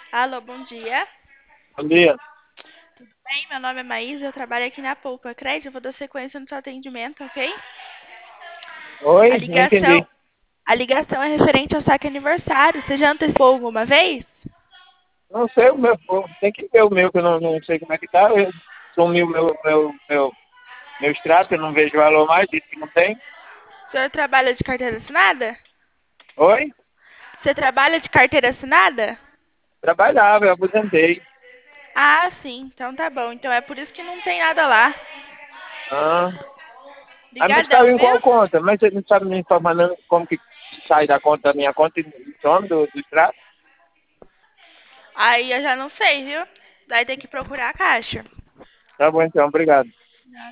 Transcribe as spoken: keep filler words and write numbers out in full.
Alô, bom dia. Bom dia. Tudo bem? Meu nome é Maísa, eu trabalho aqui na Poupa Crédito. Eu vou dar sequência no seu atendimento, ok? A Oi, não ligação, entendi. a ligação é referente ao saque aniversário. Você já antecipou alguma vez? Não sei o meu, tem que ver o meu, que eu não, não sei como é que tá. Eu sumiu meu, meu, meu, meu extrato, eu não vejo valor mais, disse que não tem. O senhor trabalha de carteira assinada? Oi? Você trabalha de carteira assinada? Trabalhava, eu aposentei. Ah, sim. Então tá bom. Então é por isso que não tem nada lá. Ah, ah, mas estava Ligadão, em viu? qual conta? Mas você não sabe me informar não como que sai da conta da minha conta e some do, do extrato? Aí eu já não sei, viu? Vai ter que procurar a caixa. Tá bom então, obrigado.